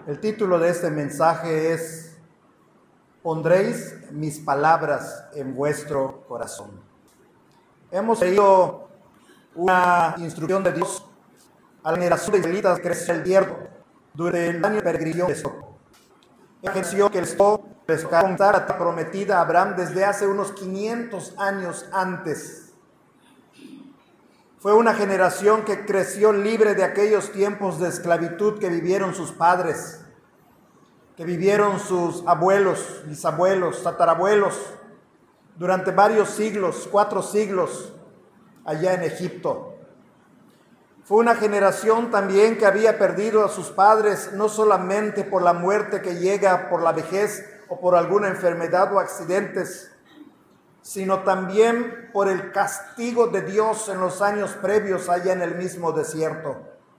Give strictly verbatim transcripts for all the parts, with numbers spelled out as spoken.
El título de este mensaje es: Pondréis mis palabras en vuestro corazón. Hemos leído una instrucción de Dios a la generación de israelitas que creció el desierto durante el año de peregrinación. Una generación que les tocó contar a la prometida a Abraham desde hace unos quinientos años antes. Fue una generación que creció libre de aquellos tiempos de esclavitud que vivieron sus padres, que vivieron sus abuelos, bisabuelos, tatarabuelos, durante varios siglos, cuatro siglos, allá en Egipto. Fue una generación también que había perdido a sus padres, no solamente por la muerte que llega por la vejez o por alguna enfermedad o accidentes, sino también por el castigo de Dios en los años previos allá en el mismo desierto.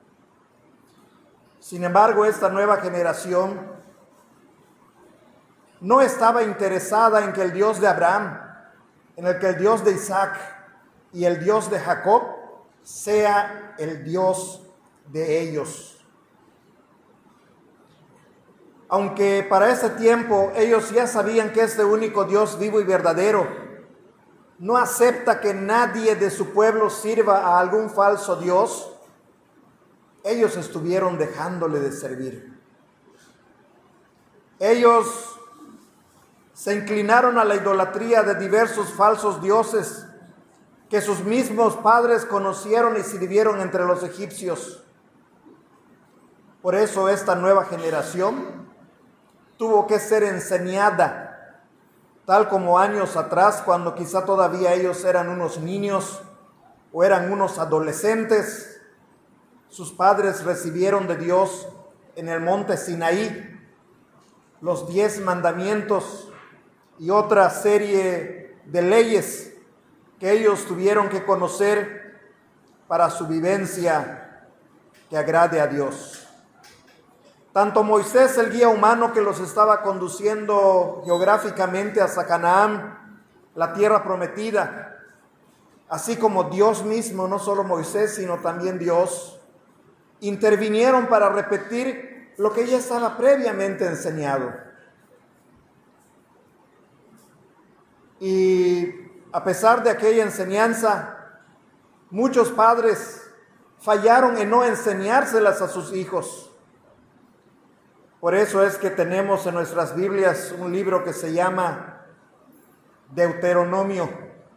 Sin embargo, esta nueva generación no estaba interesada en que el Dios de Abraham, en el que el Dios de Isaac y el Dios de Jacob sea el Dios de ellos. Aunque para ese tiempo ellos ya sabían que este único Dios vivo y verdadero no acepta que nadie de su pueblo sirva a algún falso Dios, ellos estuvieron dejándole de servir. Ellos se inclinaron a la idolatría de diversos falsos dioses que sus mismos padres conocieron y sirvieron entre los egipcios. Por eso esta nueva generación tuvo que ser enseñada, tal como años atrás, cuando quizá todavía ellos eran unos niños o eran unos adolescentes. Sus padres recibieron de Dios en el monte Sinaí los diez mandamientos y otra serie de leyes que ellos tuvieron que conocer para su vivencia que agrade a Dios. Tanto Moisés, el guía humano que los estaba conduciendo geográficamente hacia Canaán, la tierra prometida, así como Dios mismo, no solo Moisés, sino también Dios, intervinieron para repetir lo que ya estaba previamente enseñado. Y a pesar de aquella enseñanza, muchos padres fallaron en no enseñárselas a sus hijos. Por eso es que tenemos en nuestras Biblias un libro que se llama Deuteronomio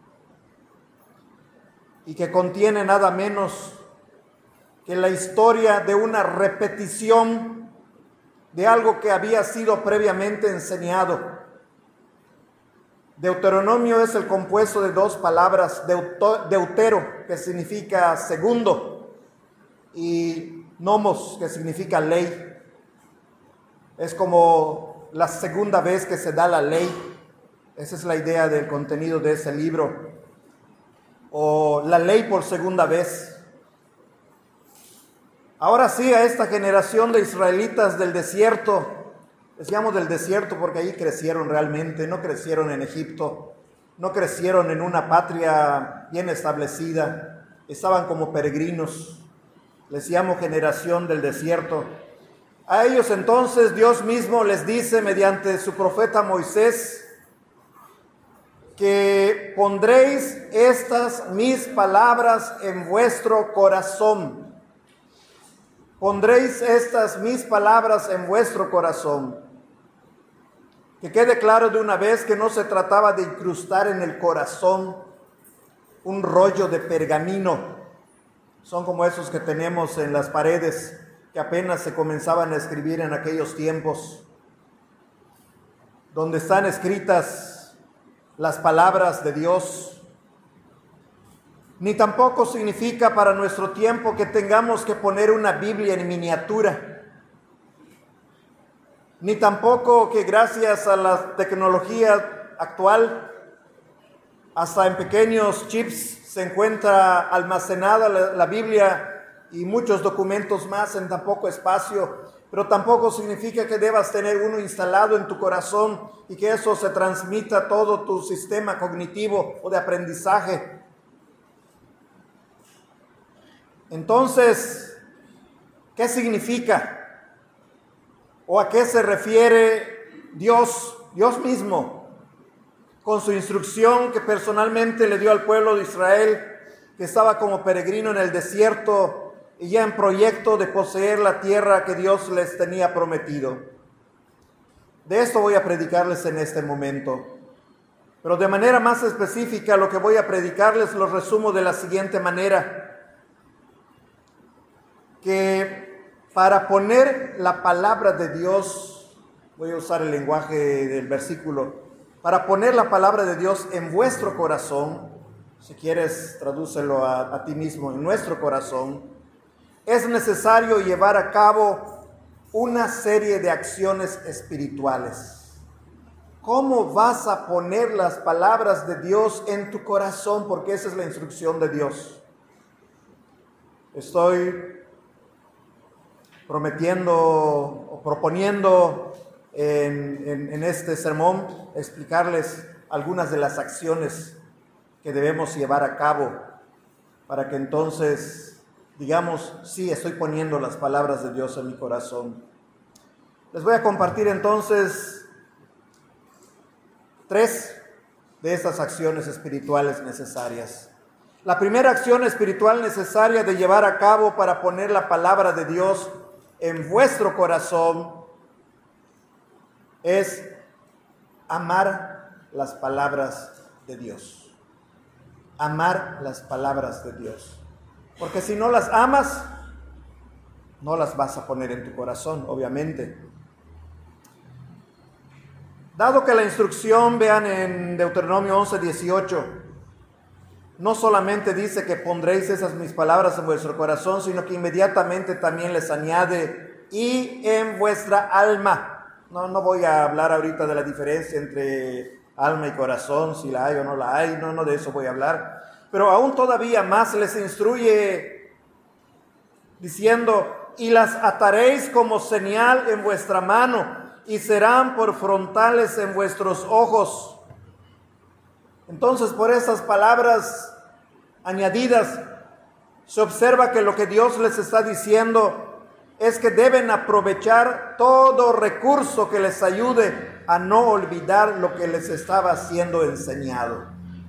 y que contiene nada menos que la historia de una repetición de algo que había sido previamente enseñado. Deuteronomio es el compuesto de dos palabras, deuto, deutero, que significa segundo, y nomos, que significa ley. Es como la segunda vez que se da la ley. Esa es la idea del contenido de ese libro. O la ley por segunda vez. Ahora sí, a esta generación de israelitas del desierto, les llamo del desierto porque ahí crecieron realmente, no crecieron en Egipto, no crecieron en una patria bien establecida, estaban como peregrinos. Les llamo generación del desierto. A ellos entonces Dios mismo les dice mediante su profeta Moisés que pondréis estas mis palabras en vuestro corazón. Pondréis estas mis palabras en vuestro corazón. Que quede claro de una vez que no se trataba de incrustar en el corazón un rollo de pergamino. Son como esos que tenemos en las paredes, que apenas se comenzaban a escribir en aquellos tiempos, donde están escritas las palabras de Dios. Ni tampoco significa para nuestro tiempo que tengamos que poner una Biblia en miniatura, ni tampoco que gracias a la tecnología actual, hasta en pequeños chips se encuentra almacenada la, la Biblia y muchos documentos más en tan poco espacio, pero tampoco significa que debas tener uno instalado en tu corazón y que eso se transmita a todo tu sistema cognitivo o de aprendizaje. Entonces, ¿qué significa? ¿O a qué se refiere Dios, Dios mismo, con su instrucción que personalmente le dio al pueblo de Israel, que estaba como peregrino en el desierto y ya en proyecto de poseer la tierra que Dios les tenía prometido? De esto voy a predicarles en este momento. Pero de manera más específica, lo que voy a predicarles lo resumo de la siguiente manera: que para poner la palabra de Dios, voy a usar el lenguaje del versículo, para poner la palabra de Dios en vuestro corazón, si quieres tradúcelo a, a ti mismo, en nuestro corazón, es necesario llevar a cabo una serie de acciones espirituales. ¿Cómo vas a poner las palabras de Dios en tu corazón? Porque esa es la instrucción de Dios. Estoy prometiendo o proponiendo en, en, en este sermón explicarles algunas de las acciones que debemos llevar a cabo para que entonces digamos, sí, estoy poniendo las palabras de Dios en mi corazón. Les voy a compartir entonces tres de estas acciones espirituales necesarias. La primera acción espiritual necesaria de llevar a cabo para poner la palabra de Dios en vuestro corazón es amar las palabras de Dios. Amar las palabras de Dios. Porque si no las amas, no las vas a poner en tu corazón, obviamente. Dado que la instrucción, vean en Deuteronomio once dieciocho, no solamente dice que pondréis esas mis palabras en vuestro corazón, sino que inmediatamente también les añade, y en vuestra alma. No, no voy a hablar ahorita de la diferencia entre alma y corazón, si la hay o no la hay, no, no de eso voy a hablar. Pero aún todavía más les instruye diciendo, y las ataréis como señal en vuestra mano, y serán por frontales en vuestros ojos. Entonces, por esas palabras añadidas, se observa que lo que Dios les está diciendo es que deben aprovechar todo recurso que les ayude a no olvidar lo que les estaba siendo enseñado.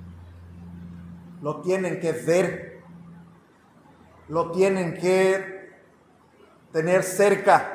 Lo tienen que ver, lo tienen que tener cerca.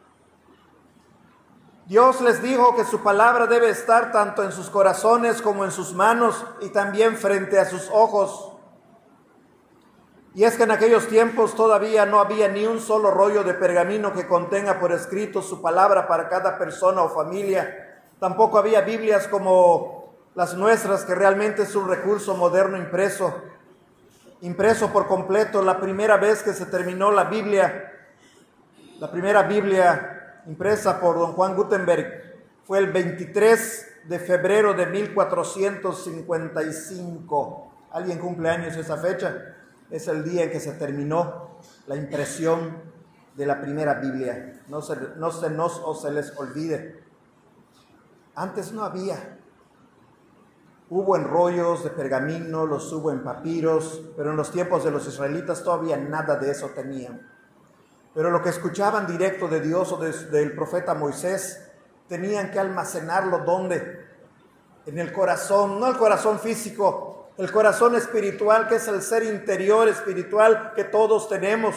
Dios les dijo que su palabra debe estar tanto en sus corazones como en sus manos y también frente a sus ojos. Y es que en aquellos tiempos todavía no había ni un solo rollo de pergamino que contenga por escrito su palabra para cada persona o familia. Tampoco había Biblias como las nuestras, que realmente es un recurso moderno impreso. Impreso por completo. La primera vez que se terminó la Biblia, la primera Biblia impresa por don Juan Gutenberg, fue el veintitrés de febrero de mil cuatrocientos cincuenta y cinco. ¿Alguien cumple años esa fecha? Es el día en que se terminó la impresión de la primera Biblia. No se, no se nos o se les olvide. Antes no había. Hubo en rollos de pergamino, los hubo en papiros, pero en los tiempos de los israelitas todavía nada de eso tenían. Pero lo que escuchaban directo de Dios o de, del profeta Moisés, tenían que almacenarlo, ¿dónde? En el corazón, no el corazón físico, el corazón espiritual, que es el ser interior espiritual que todos tenemos.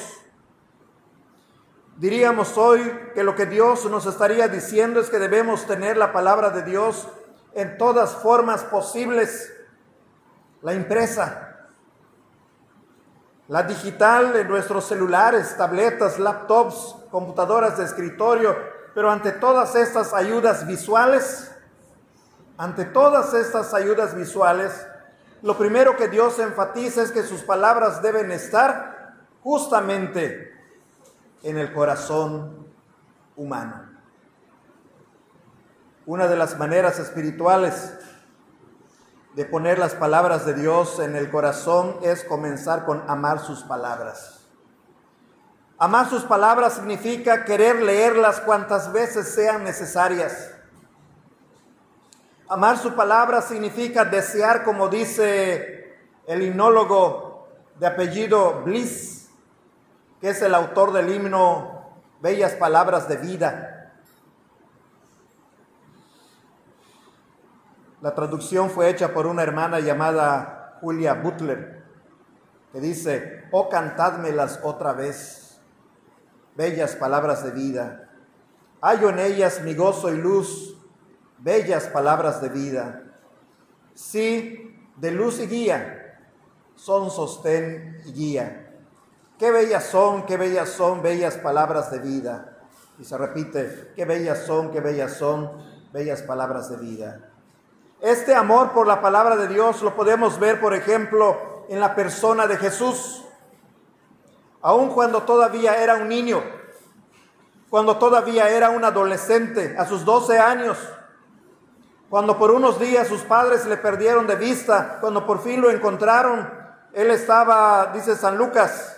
Diríamos hoy que lo que Dios nos estaría diciendo es que debemos tener la palabra de Dios en todas formas posibles. La impresa, la digital en nuestros celulares, tabletas, laptops, computadoras de escritorio, pero ante todas estas ayudas visuales, ante todas estas ayudas visuales, lo primero que Dios enfatiza es que sus palabras deben estar justamente en el corazón humano. Una de las maneras espirituales de poner las palabras de Dios en el corazón es comenzar con amar sus palabras. Amar sus palabras significa querer leerlas cuantas veces sean necesarias. Amar su palabra significa desear, como dice el himnólogo de apellido Bliss, que es el autor del himno Bellas Palabras de Vida. La traducción fue hecha por una hermana llamada Julia Butler, que dice: oh, cantádmelas otra vez, bellas palabras de vida. Hallo en ellas mi gozo y luz, bellas palabras de vida. Sí, de luz y guía, son sostén y guía. Qué bellas son, qué bellas son, bellas palabras de vida. Y se repite: qué bellas son, qué bellas son, bellas palabras de vida. Este amor por la palabra de Dios lo podemos ver, por ejemplo, en la persona de Jesús. Aun cuando todavía era un niño, cuando todavía era un adolescente, a sus doce años, cuando por unos días sus padres le perdieron de vista, cuando por fin lo encontraron, él estaba, dice San Lucas,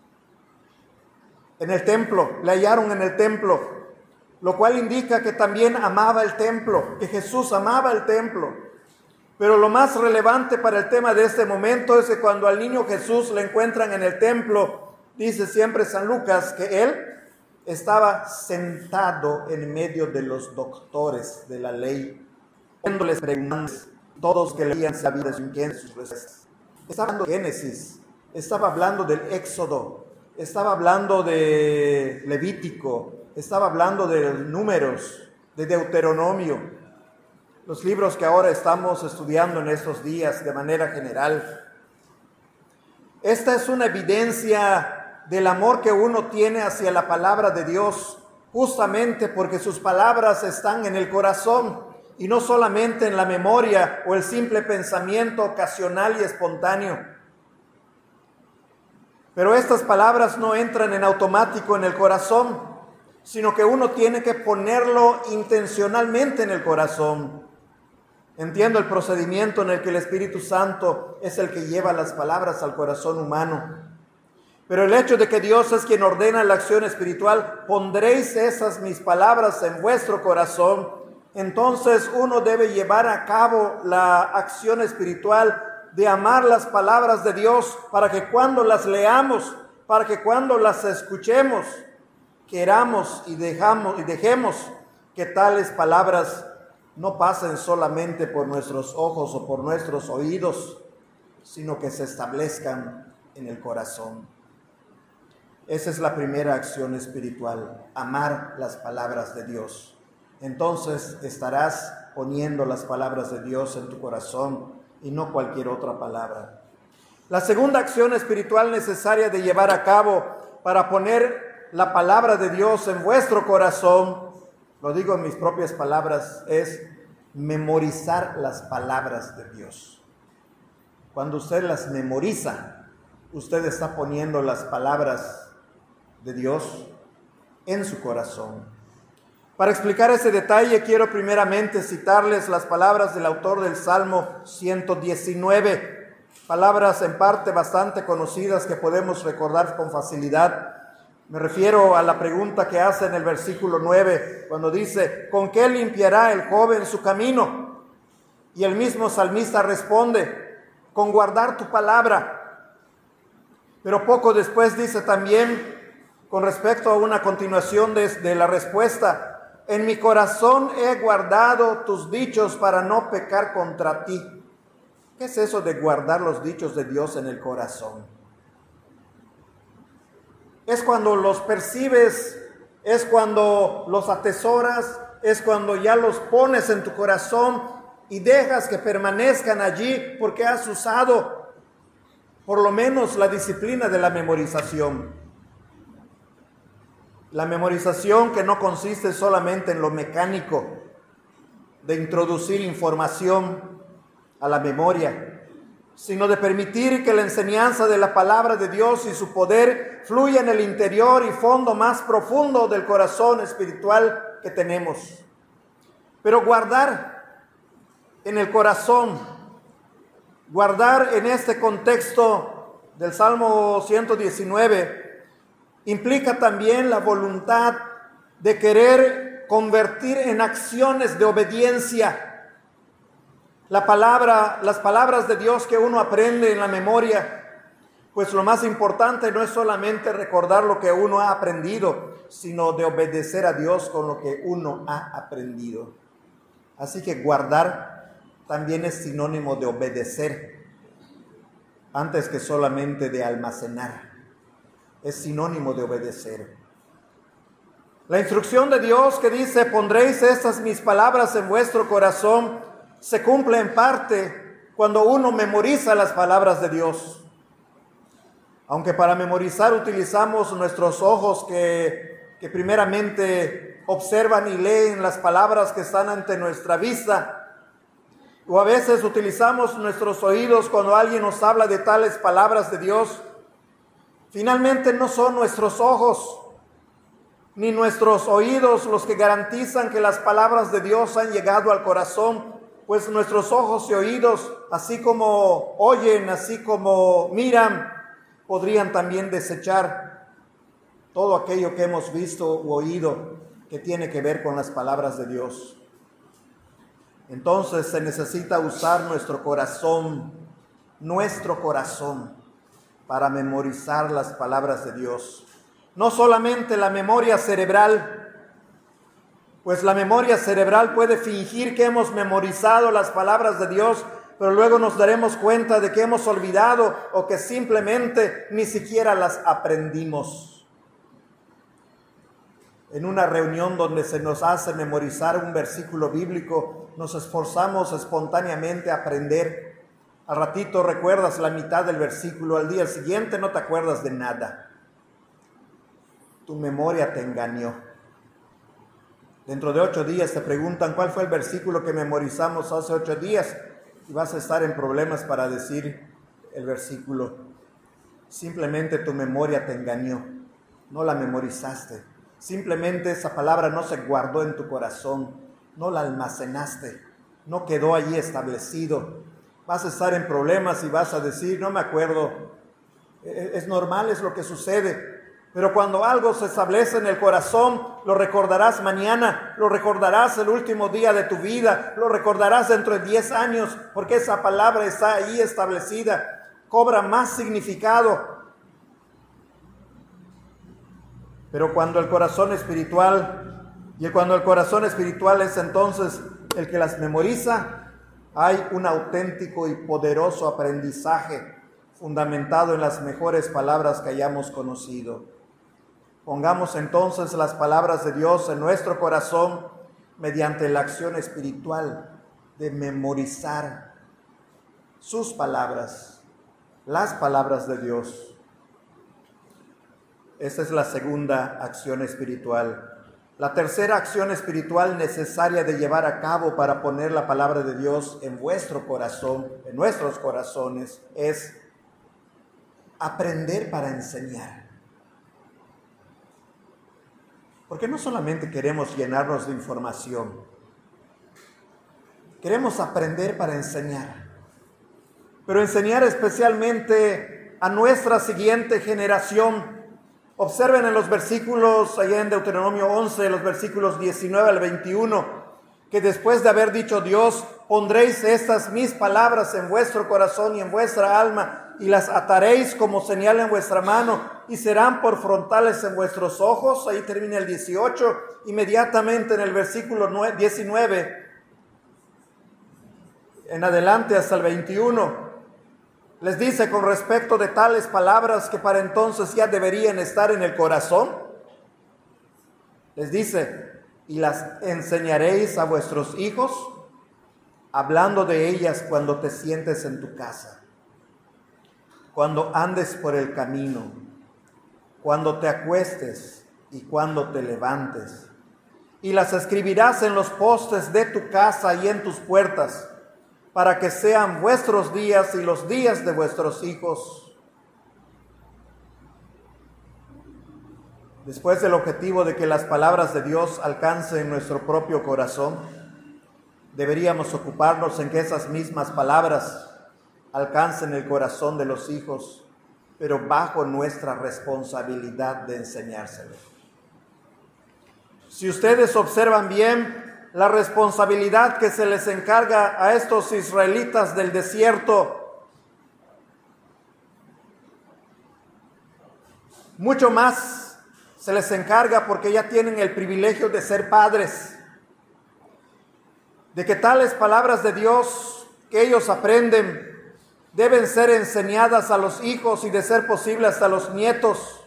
en el templo, le hallaron en el templo, lo cual indica que también amaba el templo, que Jesús amaba el templo. Pero lo más relevante para el tema de este momento es que cuando al niño Jesús le encuentran en el templo, dice siempre San Lucas que él estaba sentado en medio de los doctores de la ley, haciéndoles preguntas, todos que leían sabían sus respuestas. Estaba hablando de Génesis, estaba hablando del Éxodo, estaba hablando de Levítico, estaba hablando de Números, de Deuteronomio, los libros que ahora estamos estudiando en estos días de manera general. Esta es una evidencia del amor que uno tiene hacia la palabra de Dios, justamente porque sus palabras están en el corazón y no solamente en la memoria o el simple pensamiento ocasional y espontáneo. Pero estas palabras no entran en automático en el corazón, sino que uno tiene que ponerlo intencionalmente en el corazón. Entiendo el procedimiento en el que el Espíritu Santo es el que lleva las palabras al corazón humano. Pero el hecho de que Dios es quien ordena la acción espiritual, pondréis esas mis palabras en vuestro corazón, entonces uno debe llevar a cabo la acción espiritual de amar las palabras de Dios para que cuando las leamos, para que cuando las escuchemos, queramos y dejamos y dejemos que tales palabras no pasen solamente por nuestros ojos o por nuestros oídos, sino que se establezcan en el corazón. Esa es la primera acción espiritual, amar las palabras de Dios. Entonces estarás poniendo las palabras de Dios en tu corazón y no cualquier otra palabra. La segunda acción espiritual necesaria de llevar a cabo para poner la palabra de Dios en vuestro corazón, lo digo en mis propias palabras, es memorizar las palabras de Dios. Cuando usted las memoriza, usted está poniendo las palabras de Dios en su corazón. Para explicar ese detalle, quiero primeramente citarles las palabras del autor del Salmo ciento diecinueve, palabras en parte bastante conocidas que podemos recordar con facilidad. Me refiero a la pregunta que hace en el versículo nueve, cuando dice: ¿con qué limpiará el joven su camino? Y el mismo salmista responde: con guardar tu palabra. Pero poco después dice también, con respecto a una continuación de, de la respuesta: en mi corazón he guardado tus dichos para no pecar contra ti. ¿Qué es eso de guardar los dichos de Dios en el corazón? Es cuando los percibes, es cuando los atesoras, es cuando ya los pones en tu corazón y dejas que permanezcan allí porque has usado por lo menos la disciplina de la memorización. La memorización que no consiste solamente en lo mecánico, de introducir información a la memoria, sino de permitir que la enseñanza de la palabra de Dios y su poder fluya en el interior y fondo más profundo del corazón espiritual que tenemos. Pero guardar en el corazón, guardar en este contexto del Salmo ciento diecinueve, implica también la voluntad de querer convertir en acciones de obediencia La palabra, las palabras de Dios que uno aprende en la memoria, pues lo más importante no es solamente recordar lo que uno ha aprendido, sino de obedecer a Dios con lo que uno ha aprendido. Así que guardar también es sinónimo de obedecer, antes que solamente de almacenar. Es sinónimo de obedecer. La instrucción de Dios que dice, pondréis estas mis palabras en vuestro corazón, se cumple en parte cuando uno memoriza las palabras de Dios. Aunque para memorizar utilizamos nuestros ojos que, que primeramente observan y leen las palabras que están ante nuestra vista, o a veces utilizamos nuestros oídos cuando alguien nos habla de tales palabras de Dios, finalmente no son nuestros ojos ni nuestros oídos los que garantizan que las palabras de Dios han llegado al corazón, pues nuestros ojos y oídos, así como oyen, así como miran, podrían también desechar todo aquello que hemos visto u oído que tiene que ver con las palabras de Dios. Entonces se necesita usar nuestro corazón, nuestro corazón, para memorizar las palabras de Dios. No solamente la memoria cerebral, pues la memoria cerebral puede fingir que hemos memorizado las palabras de Dios, pero luego nos daremos cuenta de que hemos olvidado o que simplemente ni siquiera las aprendimos. En una reunión donde se nos hace memorizar un versículo bíblico, nos esforzamos espontáneamente a aprender. Al ratito recuerdas la mitad del versículo, al día siguiente no te acuerdas de nada. Tu memoria te engañó. Dentro de ocho días te preguntan cuál fue el versículo que memorizamos hace ocho días y vas a estar en problemas para decir el versículo. Simplemente tu memoria te engañó, no la memorizaste. Simplemente esa palabra no se guardó en tu corazón, no la almacenaste, no quedó allí establecido. Vas a estar en problemas y vas a decir, no me acuerdo. Es normal, es lo que sucede. Pero cuando algo se establece en el corazón, lo recordarás mañana, lo recordarás el último día de tu vida, lo recordarás dentro de diez años, porque esa palabra está ahí establecida, cobra más significado. Pero cuando el corazón espiritual, y cuando el corazón espiritual es entonces el que las memoriza, hay un auténtico y poderoso aprendizaje fundamentado en las mejores palabras que hayamos conocido. Pongamos entonces las palabras de Dios en nuestro corazón mediante la acción espiritual de memorizar sus palabras, las palabras de Dios. Esta es la segunda acción espiritual. La tercera acción espiritual necesaria de llevar a cabo para poner la palabra de Dios en vuestro corazón, en nuestros corazones, es aprender para enseñar. Porque no solamente queremos llenarnos de información, queremos aprender para enseñar, pero enseñar especialmente a nuestra siguiente generación. Observen en los versículos, allá en Deuteronomio once, los versículos diecinueve al veintiuno, que después de haber dicho Dios, pondréis estas mis palabras en vuestro corazón y en vuestra alma, y las ataréis como señal en vuestra mano, y serán por frontales en vuestros ojos. Ahí termina el dieciocho, inmediatamente en el versículo diecinueve, en adelante hasta el veintiuno, les dice con respecto de tales palabras que para entonces ya deberían estar en el corazón. Les dice, y las enseñaréis a vuestros hijos, hablando de ellas cuando te sientes en tu casa, cuando andes por el camino, cuando te acuestes y cuando te levantes. Y las escribirás en los postes de tu casa y en tus puertas, para que sean vuestros días y los días de vuestros hijos. Después del objetivo de que las palabras de Dios alcancen nuestro propio corazón, deberíamos ocuparnos en que esas mismas palabras alcancen el corazón de los hijos, pero bajo nuestra responsabilidad de enseñárselos. Si ustedes observan bien, la responsabilidad que se les encarga a estos israelitas del desierto, mucho más se les encarga porque ya tienen el privilegio de ser padres, de que tales palabras de Dios que ellos aprenden deben ser enseñadas a los hijos y de ser posible hasta los nietos.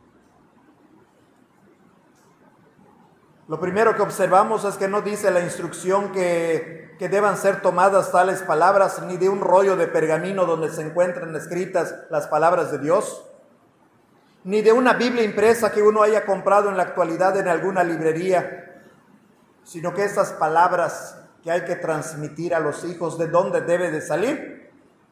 Lo primero que observamos es que no dice la instrucción que, que deban ser tomadas tales palabras, ni de un rollo de pergamino donde se encuentran escritas las palabras de Dios, ni de una Biblia impresa que uno haya comprado en la actualidad en alguna librería, sino que estas palabras que hay que transmitir a los hijos, ¿de dónde debe de salir?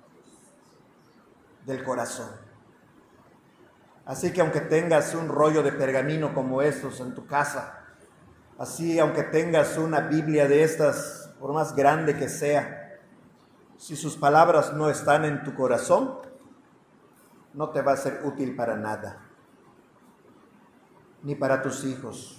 Del corazón. Así que aunque tengas un rollo de pergamino como estos en tu casa, así aunque tengas una Biblia de estas, por más grande que sea, si sus palabras no están en tu corazón, no te va a ser útil para nada, ni para tus hijos,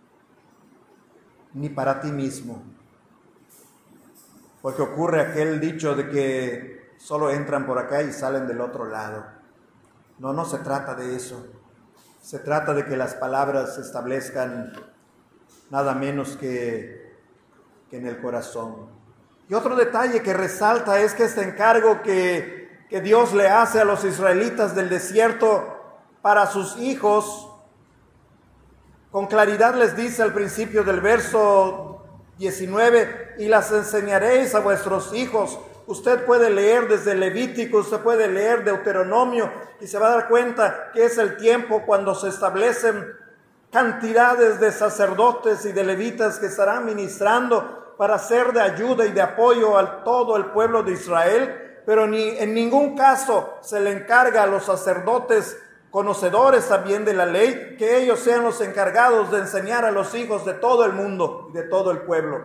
ni para ti mismo. Porque ocurre aquel dicho de que solo entran por acá y salen del otro lado. No, no se trata de eso. Se trata de que las palabras se establezcan nada menos que, que en el corazón. Y otro detalle que resalta es que este encargo que, que Dios le hace a los israelitas del desierto para sus hijos, con claridad les dice al principio del verso diecinueve, y las enseñaréis a vuestros hijos. Usted puede leer desde Levítico, usted puede leer Deuteronomio y se va a dar cuenta que es el tiempo cuando se establecen cantidades de sacerdotes y de levitas que estarán ministrando para ser de ayuda y de apoyo a todo el pueblo de Israel, pero ni en ningún caso se le encarga a los sacerdotes conocedores también de la ley, que ellos sean los encargados de enseñar a los hijos de todo el mundo y de todo el pueblo.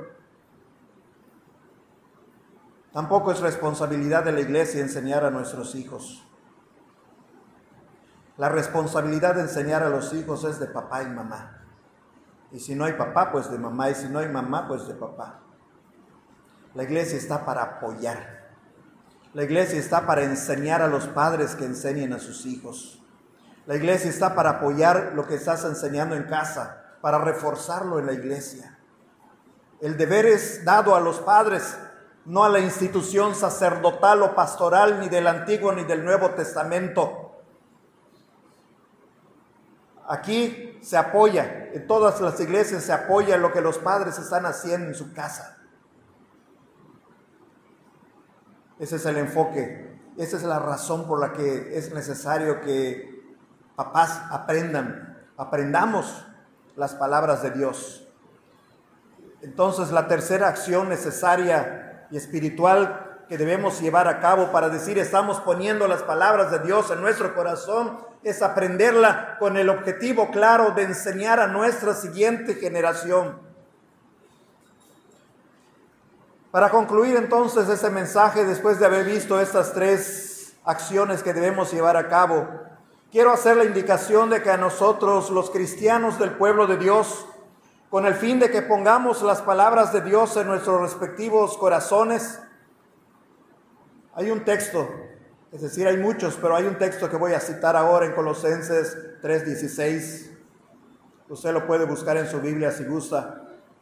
Tampoco es responsabilidad de la iglesia enseñar a nuestros hijos. La responsabilidad de enseñar a los hijos es de papá y mamá. Y si no hay papá, pues de mamá. Y si no hay mamá, pues de papá. La iglesia está para apoyar. La iglesia está para enseñar a los padres que enseñen a sus hijos. La iglesia está para apoyar lo que estás enseñando en casa, para reforzarlo en la iglesia. El deber es dado a los padres, no a la institución sacerdotal o pastoral, ni del Antiguo ni del Nuevo Testamento. Aquí se apoya, en todas las iglesias se apoya lo que los padres están haciendo en su casa. Ese es el enfoque, esa es la razón por la que es necesario que papás aprendan, aprendamos las palabras de Dios. Entonces, la tercera acción necesaria y espiritual que debemos llevar a cabo para decir estamos poniendo las palabras de Dios en nuestro corazón es aprenderla con el objetivo claro de enseñar a nuestra siguiente generación. Para concluir entonces ese mensaje, después de haber visto estas tres acciones que debemos llevar a cabo, quiero hacer la indicación de que a nosotros, los cristianos del pueblo de Dios, con el fin de que pongamos las palabras de Dios en nuestros respectivos corazones, hay un texto, es decir, hay muchos, pero hay un texto que voy a citar ahora en Colosenses tres dieciséis. Usted lo puede buscar en su Biblia si gusta,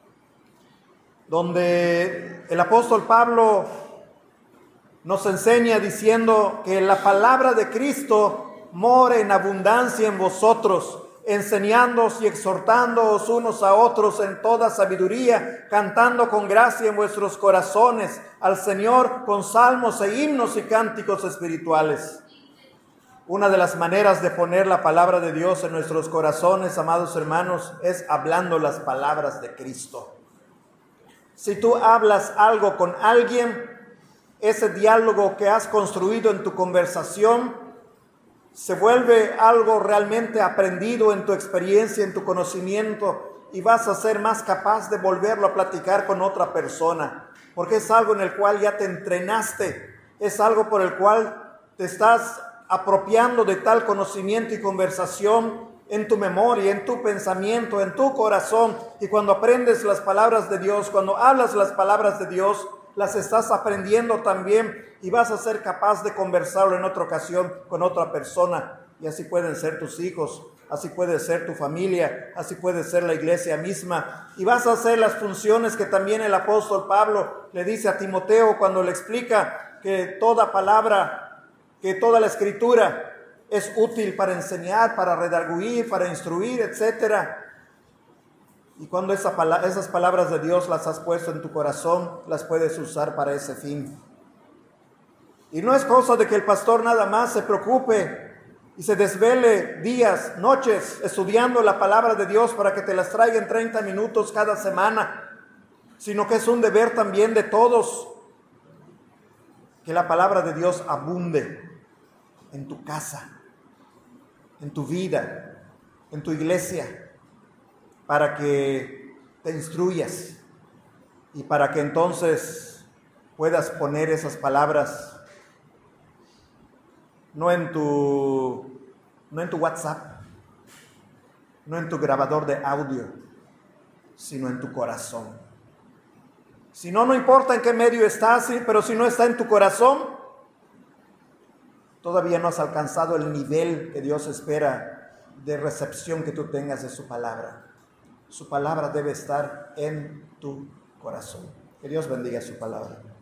donde el apóstol Pablo nos enseña diciendo que la palabra de Cristo more en abundancia en vosotros, enseñándoos y exhortándoos unos a otros en toda sabiduría, cantando con gracia en vuestros corazones al Señor con salmos e himnos y cánticos espirituales. Una de las maneras de poner la palabra de Dios en nuestros corazones, amados hermanos, es hablando las palabras de Cristo. Si tú hablas algo con alguien, ese diálogo que has construido en tu conversación se vuelve algo realmente aprendido en tu experiencia, en tu conocimiento, y vas a ser más capaz de volverlo a platicar con otra persona, porque es algo en el cual ya te entrenaste, es algo por el cual te estás apropiando de tal conocimiento y conversación en tu memoria, en tu pensamiento, en tu corazón. Y cuando aprendes las palabras de Dios, cuando hablas las palabras de Dios, las estás aprendiendo también y vas a ser capaz de conversarlo en otra ocasión con otra persona. Y así pueden ser tus hijos, así puede ser tu familia, así puede ser la iglesia misma. Y vas a hacer las funciones que también el apóstol Pablo le dice a Timoteo cuando le explica que toda palabra, que toda la escritura es útil para enseñar, para redarguir, para instruir, etcétera. Y cuando esa pala- esas palabras de Dios las has puesto en tu corazón, las puedes usar para ese fin. Y no es cosa de que el pastor nada más se preocupe y se desvele días, noches, estudiando la palabra de Dios para que te las traiga en treinta minutos cada semana, sino que es un deber también de todos que la palabra de Dios abunde en tu casa, en tu vida, en tu iglesia, para que te instruyas y para que entonces puedas poner esas palabras no en tu, no en tu WhatsApp, no en tu grabador de audio, sino en tu corazón. Si no, no importa en qué medio estás, ¿sí? Pero si no está en tu corazón, todavía no has alcanzado el nivel que Dios espera de recepción que tú tengas de su palabra. Su palabra debe estar en tu corazón. Que Dios bendiga su palabra.